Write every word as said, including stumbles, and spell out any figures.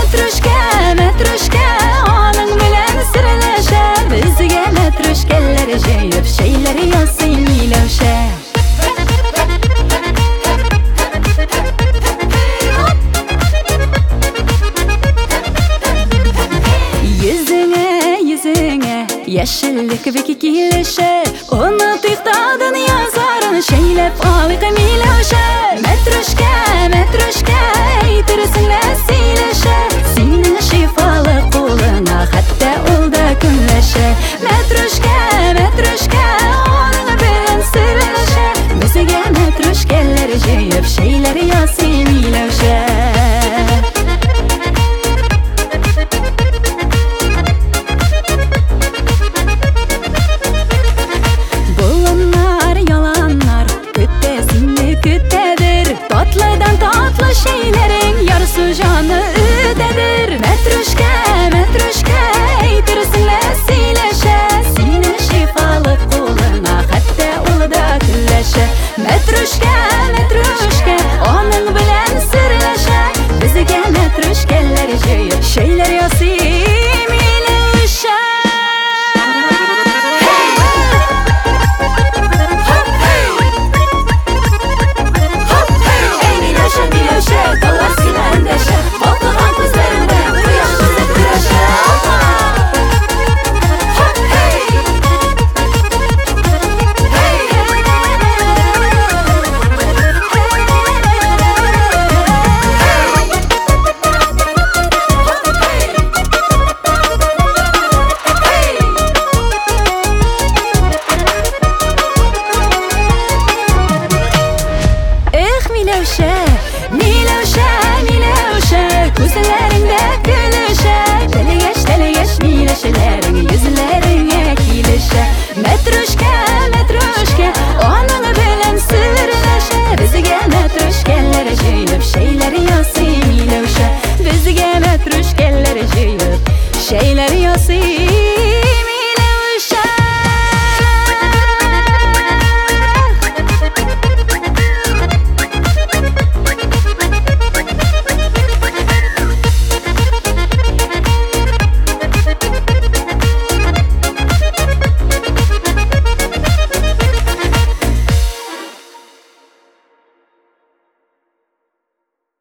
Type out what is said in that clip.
Matruşka, matruşka, onun bilen sırlaşa. Bizge matruşkalar jeyip şeyleri yazsın Milevşe. Yüzüne, yüzüne yeşillik ve kikilişe. Onu tıktadın yazarın şeylep alık Milevşe. Matruşka, matruşka, eytirsinle sileşe. Senin şifalı kuluna hatta olda künleşe. Matruşka, matruşka, onun bilen sırlaşa. Bizge matruşkalar jeyip şeyleri yazsın Milevşe. Şeylerin yarısı canı ödedir. Matruşka, matruşka, eytirsinle sileşe. Senin şifalı kuluna hatta ulda külleşe. Matruşka, matruşka, onun bilen sırlaşa. Bizge matruşkalar jeyip şeyler yazsın Milevşe. Milevşe, Milevşe, Milevşe, gözlerinde gülüşe. Deli geç, deli geç Milevşelerin yüzlerine kilişe. Matruşka,